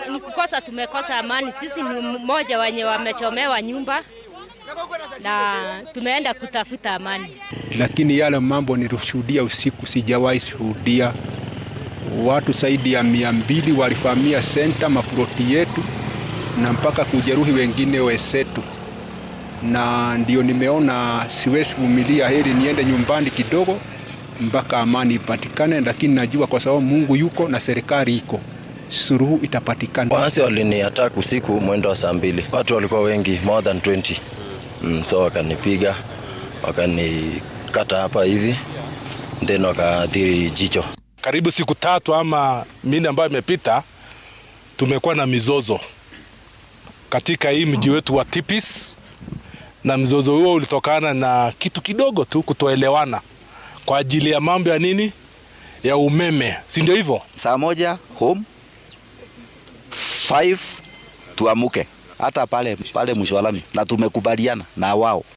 ni kukosa, tumekosa amani. Sisi ni mmoja wenye wamechomewa nyumba na tumeenda kutafuta amani. Lakini yale mambo nilishuhudia usiku sijawahi shuhudia. Watu zaidi ya 200 walivamia senta maploti yetu na mpaka kujeruhi wengine wesetu. Na ndio nimeona siwezi vumilia, heri niende nyumbani kidogo mpaka amani ipatikane, lakini najua kwa sababu Mungu yuko na serikali iko, suluhu itapatikana. Waasi waliniattack usiku mwendo wa saa 2. Watu walikuwa wengi, more than 20. So wakanipiga, wakanikata hapa hivi, then wakaathiri jicho. Karibu siku 3 ama 4 ambayo imepita, tumekuwa na mizozo katika hii mji wetu wa Tipis, na mzozo huo ulitokana na kitu kidogo tu, kutoelewana kwa ajili ya mambo ya nini, ya umeme, si ndio hivyo? Saa 1 home, 5 tuamuke hata pale mwisho wa lami, na tumekubaliana na wao.